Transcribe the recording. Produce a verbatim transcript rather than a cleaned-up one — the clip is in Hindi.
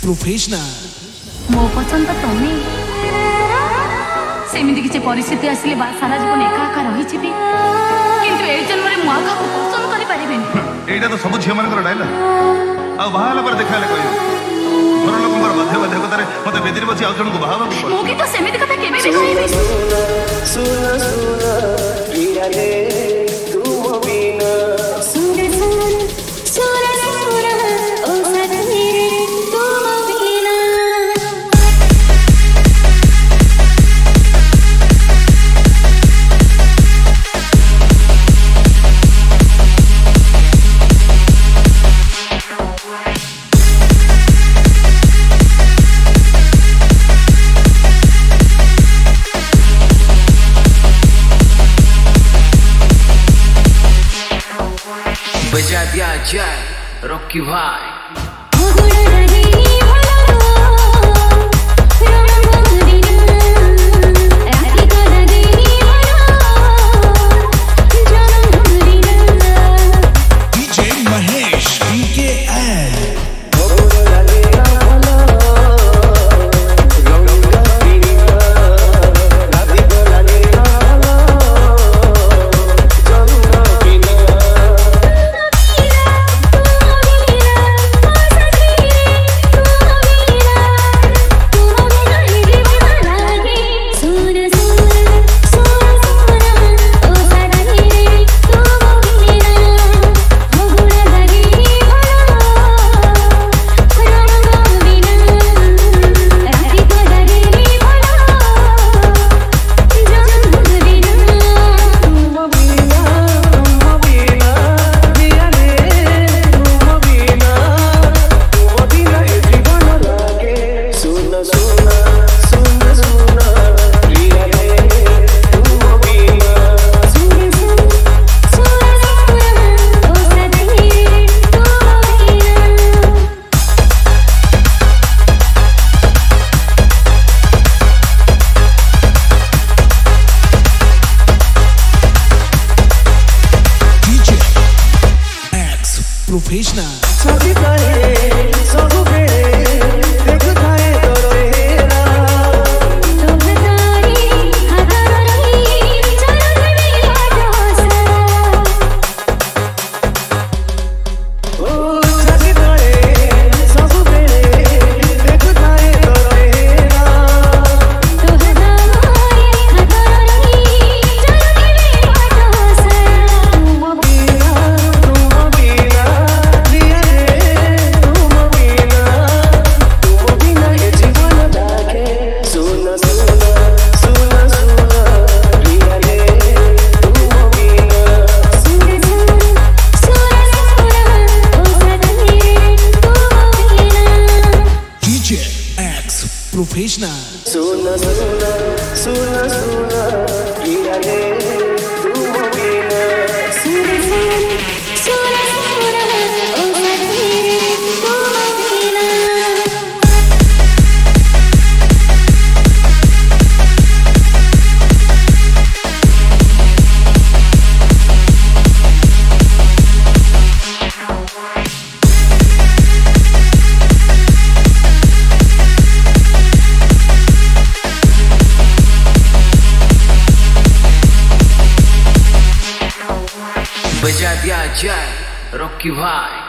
प्रोफेशनल मो पसंद तुम्हें सेमिति किसी परिस्थिति आसिले सारा जीवन एका एका रही किंतु ए जन्म रे मुआ का पसंद करि परिबेनी एटा तो सब झियो मानकर डायलॉग आ बाहाला पर देखाले कहियो घर लोकंकर बाध्य बाध्य कतारे मते बेदिर बची आ जण को बाहावा को मो की तो सेमिति कथा केबे देखैबे सुना सुना प्रिया रे तुम बिना सुना सुना सुना ओ सजनी रे तुम बिना बजा दिया जाए रॉकी भाई प्रोफेशनल प्रोफेशनल सुना सुना सुना सुना प्रिया रे तुम बिना सुना सुना सुना ओ सजनी रे तुम बिना बजा दिया जाए रॉकी भाई